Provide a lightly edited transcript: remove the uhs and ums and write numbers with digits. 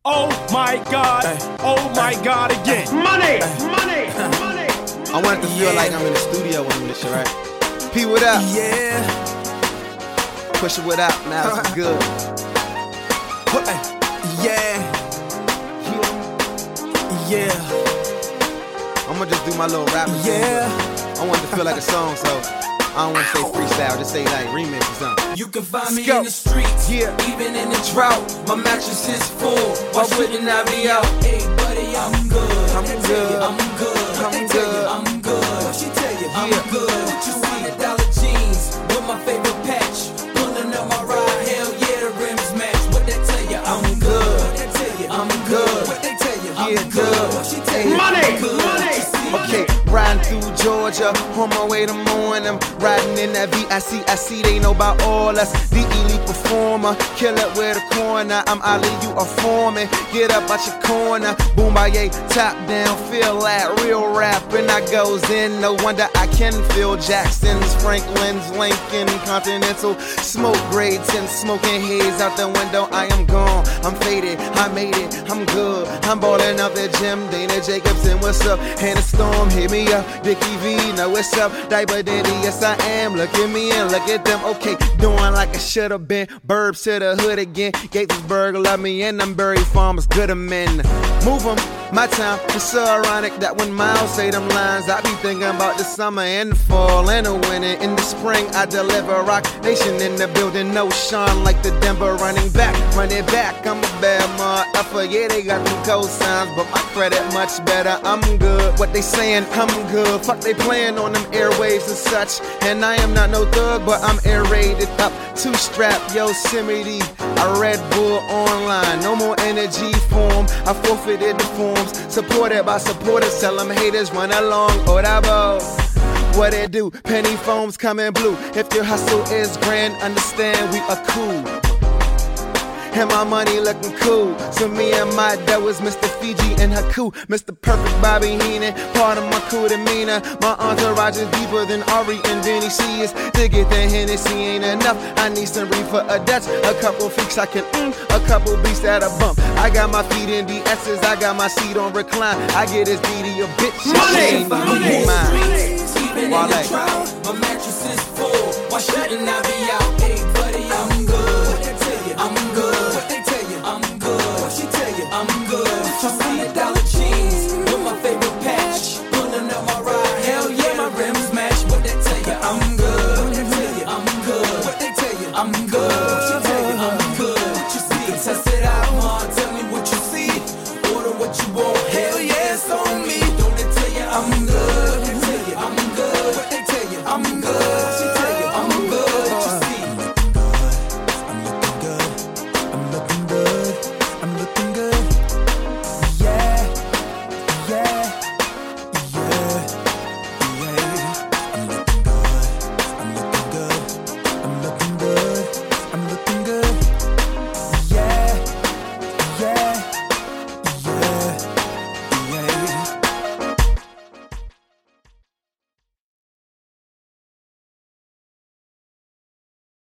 Oh my God, oh my God again. Money. I want it to feel like I'm in the studio when I'm doing this shit, right? P, what up? Yeah. Push it, what up? Now it's good. Yeah. I'ma just do my little rapping thing. I want it to feel like a song, so I don't want to say freestyle, just say like remix or something. You can find me go. in the streets, Yeah. even in the drought. My mattress is full, why wouldn't I be out? Hey buddy, I'm good. I'm good. I'm good. I'm good. I'm good. What she tell you? I'm Yeah. good. What you see? $1 jeans with my favorite patch. Pulling up my ride, hell yeah, the rims match. What they tell you? I'm good. What they tell you? I'm good. What they tell you? I'm good. What she tell you? Money. Okay, riding through Georgia, on my way to morning. Riding in that VIC, they know about all us. The elite performer, kill it with a corner. I'm Ali, you a foreman. Get up out your corner, boom by top down, feel that real rap. And I goes in, no wonder I can feel Jackson's, Franklin's, Lincoln, Continental, smoke grades and smoking haze out the window. I am gone, I'm faded, I made it, I'm good. I'm balling up the gym, Dana Jacobson, what's up? Hannah Storm, hit me up, Dickie V, know what's up? Diaper Daddy, yes I am, look at me and look at them, okay, doing like I should've been, burbs to the hood again, Gatesburg love me, and I'm Berry Farmers, good men, move 'em, my time, it's so ironic that when Miles say them lines, I be thinking about the summer and the fall and the winter, in the spring I deliver, Rock Nation in the building, no Sean like the Denver running back, I'm a bad motherfucker, yeah they got them cosigns, but my credit much better, I'm good, what they saying, I'm good, fuck they playing on them airwaves and such, and I am not no thug, but I'm air-rated up, two-strap, Yosemite, I Red Bull online, no more energy form, I forfeited the forms, supported by supporters, tell them haters run along, Orabo. What it do? Penny foams coming blue. If your hustle is grand, understand we are cool. And my money looking cool. So me and my dough is Mr. Fiji and Haku, Mr. Perfect Bobby Heenan, part of my cool demeanor. My entourage is deeper than Ari and Denny. She is to get the Hennessy ain't enough. I need some reefer, a Dutch, a couple freaks I can a couple beats that I bump. I got my feet in DS's, I got my seat on recline. I get this DD a bitch. Money. Even in the drought, my mattress is full. Why shouldn't I be out?